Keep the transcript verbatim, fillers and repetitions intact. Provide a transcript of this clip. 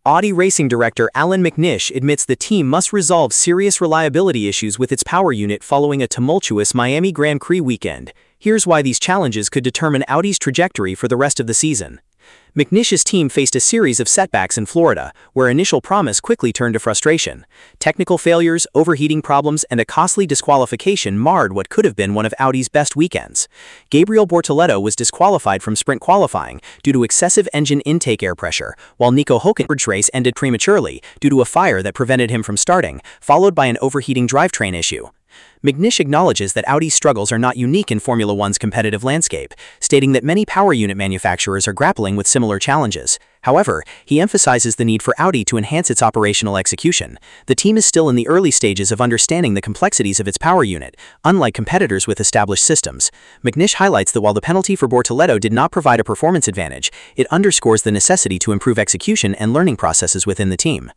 Audi racing director Alan McNish admits the team must resolve serious reliability issues with its power unit following a tumultuous Miami Grand Prix weekend. Here's why these challenges could determine Audi's trajectory for the rest of the season. McNish's team faced a series of setbacks in Florida, where initial promise quickly turned to frustration. Technical failures, overheating problems, and a costly disqualification marred what could have been one of Audi's best weekends. Gabriel Bortoleto was disqualified from sprint qualifying due to excessive engine intake air pressure, while Nico Hülkenberg's race ended prematurely due to a fire that prevented him from starting, followed by an overheating drivetrain issue. McNish acknowledges that Audi's struggles are not unique in Formula One's competitive landscape, stating that many power unit manufacturers are grappling with similar challenges. However, he emphasizes the need for Audi to enhance its operational execution. The team is still in the early stages of understanding the complexities of its power unit, unlike competitors with established systems. McNish highlights that while the penalty for Bortoleto did not provide a performance advantage, it underscores the necessity to improve execution and learning processes within the team.